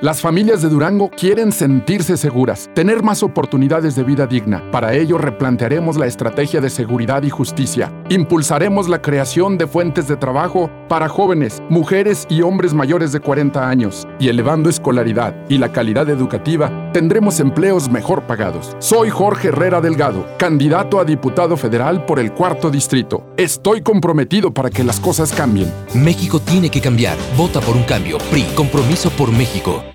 Las familias de Durango quieren sentirse seguras, tener más oportunidades de vida digna. Para ello, replantearemos la estrategia de seguridad y justicia. Impulsaremos la creación de fuentes de trabajo para jóvenes, mujeres y hombres mayores de 40 años. Y elevando escolaridad y la calidad educativa, tendremos empleos mejor pagados. Soy Jorge Herrera Delgado, candidato a diputado federal por el 4º distrito. Estoy comprometido para que las cosas cambien. México tiene que cambiar. Vota por un cambio. PRI, Compromiso por México.